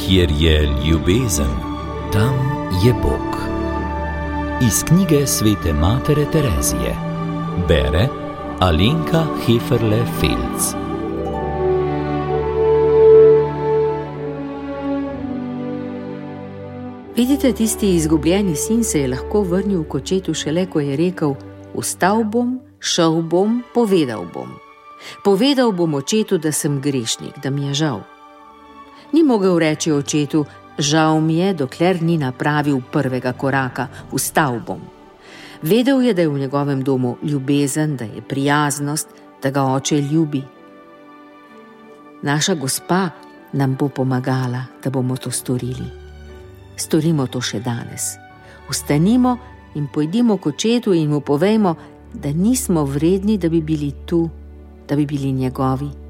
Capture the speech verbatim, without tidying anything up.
Kjer je ljubezen, tam je Bog. Iz knjige svete matere Terezije. Bere Alenka Heferle-Felc. Vidite, tisti izgubljeni sin se je lahko vrnil k očetu šele, ko je rekel: vstal bom, šel bom, povedal bom. Povedal bom očetu, da sem grešnik, da mi je žal. Ni mogel reči očetu: žal mi je, dokler ni napravil prvega koraka, vstal bom. Vedel je, da je v njegovem domu ljubezen, da je prijaznost, da ga oče ljubi. Naša Gospa nam bo pomagala, da bomo to storili. Storimo to še danes. Vstanimo in pojdimo k očetu in mu povejmo, da nismo vredni, da bi bili tu, da bi bili njegovi.